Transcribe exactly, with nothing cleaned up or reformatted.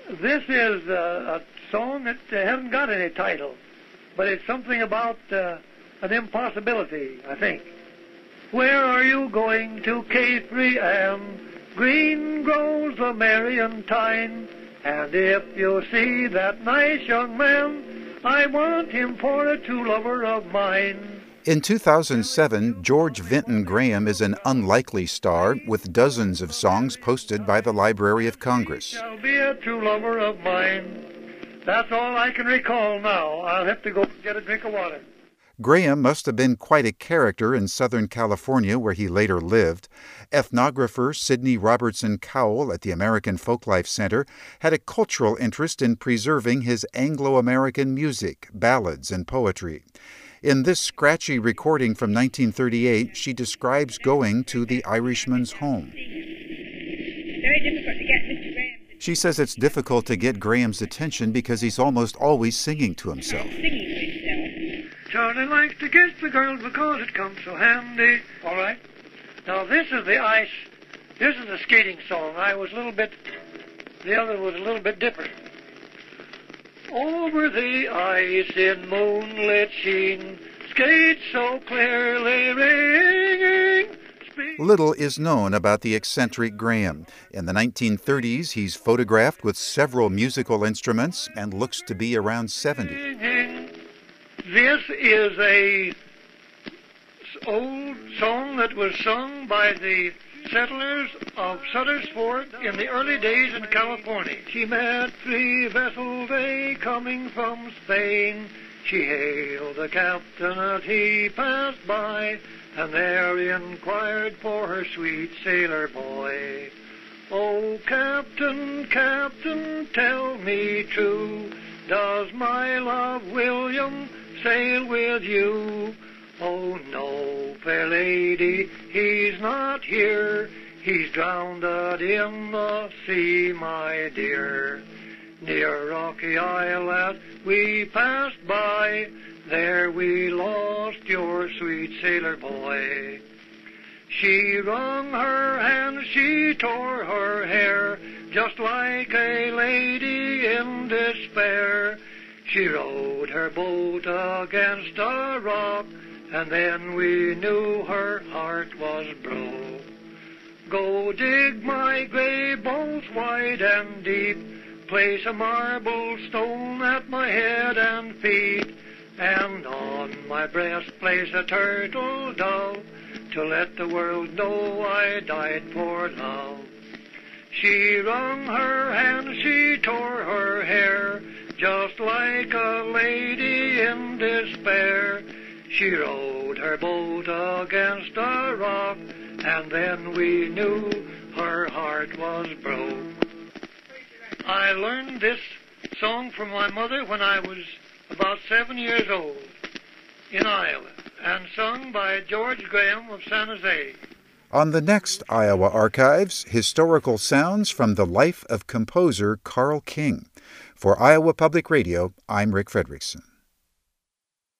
This is a, a song that uh, hasn't got any title, but it's something about uh, an impossibility, I think. Where are you going to, Capri Ann? Green grows the Marion thyme, and if you see that nice young man, I want him for a true lover of mine. In two thousand seven, George Vinton Graham is an unlikely star with dozens of songs posted by the Library of Congress. Shall be a true lover of mine. That's all I can recall now. I'll have to go get a drink of water. Graham must have been quite a character in Southern California, where he later lived. Ethnographer Sidney Robertson Cowell at the American Folklife Center had a cultural interest in preserving his Anglo-American music, ballads, and poetry. In this scratchy recording from nineteen thirty-eight, she describes going to the Irishman's home. Very difficult to get Mister Graham. She says it's difficult to get Graham's attention because he's almost always singing to himself. Singing to himself. Charlie likes to kiss the girls because it comes so handy. All right. Now this is the ice. This is the skating song. I was a little bit. The other was a little bit different. Over the ice in moonlit sheen, skate so clearly ringing. Little is known about the eccentric Graham. In the nineteen thirties, he's photographed with several musical instruments and looks to be around seventy. This is a old song that was sung by the settlers of Sutter's Fort in the early days in California. She met three vessels, they coming from Spain. She hailed the captain as he passed by, and there inquired for her sweet sailor boy. Oh, Captain, Captain, tell me true, does my love William sail with you? Oh, no, fair lady, he's not here. He's drowned in the sea, my dear. Near Rocky Isle that we passed by, there we lost your sweet sailor boy. She wrung her hands, she tore her hair, just like a lady in despair. She rowed her boat against a rock, and then we knew her heart was broke. Go dig my grave bones wide and deep, place a marble stone at my head and feet, and on my breast place a turtle dove, to let the world know I died for love. She wrung her hands, she tore her hair, just like a lady in despair. She rowed her boat against a rock, and then we knew her heart was broke. I learned this song from my mother when I was about seven years old in Iowa, and sung by George Graham of San Jose. On the next Iowa Archives, historical sounds from the life of composer Carl King. For Iowa Public Radio, I'm Rick Fredrickson.